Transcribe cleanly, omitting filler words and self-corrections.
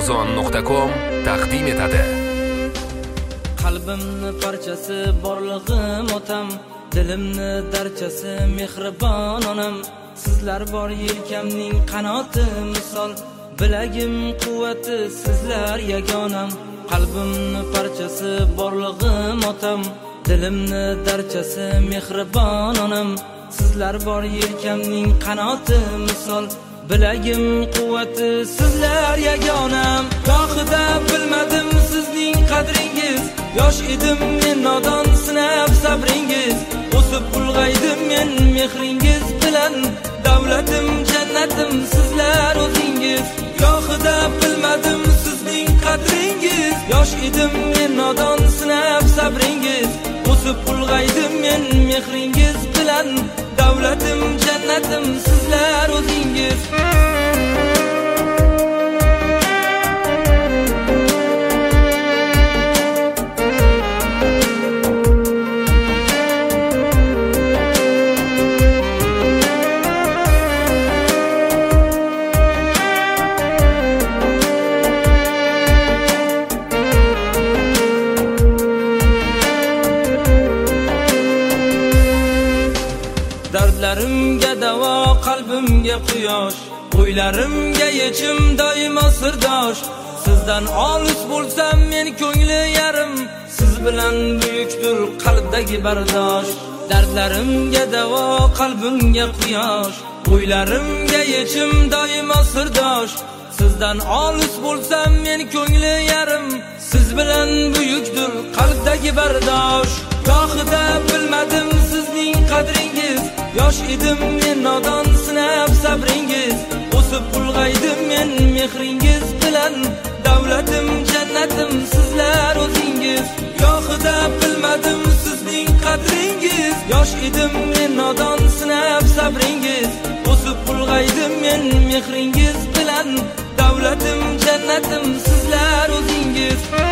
Amazon.com taqdim etadi. Qalbimni parchasi borlig'im otam, dilimni darchasi mehribon onam. Sizlar bor yelkamning qanoti misol, bilagim quvvati sizlar yagonam. Qalbimni parchasi borlig'im otam, dilimni darchasi mehribon onam. Sizlar bor yelkamning qanoti misol, bilagim quvvati sizlar yagonam. Gohida bilmadim sizning qadringiz, yosh edim men nodon sinab sabringiz. O'sib ulg'aydim men mehringiz bilan, davlatim jannatim sizlar o'zingiz. Gohida bilmadim sizning qadringiz, yosh edim men nodon sinab sabringiz. O'sib ulg'aydim men mehringiz bilan, davlatim jannatim sizlar o'zingiz. Dardlarimga davo, qalbimga quyosh, o'ylarimga yechim doimo sirdosh. Sizdan olis bo'lsam men ko'ngli yarim, siz bilan buyukdir qalbdagi bardosh. Dardlarimga davo, qalbimga quyosh, o'ylarimga yechim doimo sirdosh. Sizdan olis bo'lsam men ko'ngli yarim, siz bilan buyukdir qalbdagi bardosh. Gohida bilmadim sizning qadringiz, yosh edim men nodon sinab sabringiz. O'sib ulg'aydim men mehringiz bilan, davlatim jannatim sizlar o'zingiz. Gohida bilmadim sizning qadringiz, yosh edim men nodon sinab sabringiz. O'sib ulg'aydim men mehringiz bilan, davlatim jannatim sizlar o'zingiz.